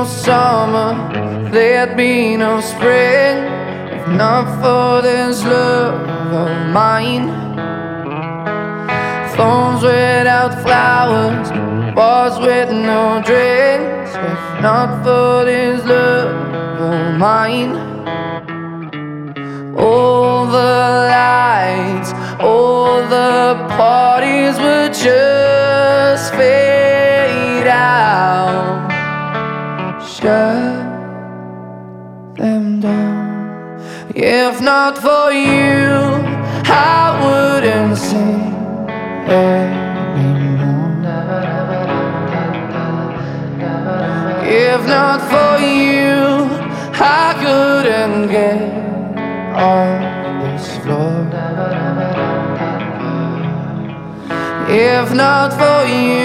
no summer, there'd be no spring, if not for this love of mine. Thorns without flowers, bars with no drinks, if not for this love of mine. All the lights, all the parties would just fade out. Shut them down. If not for you, I wouldn't sing anymore. If not for you, I couldn't get off this floor. If not for you,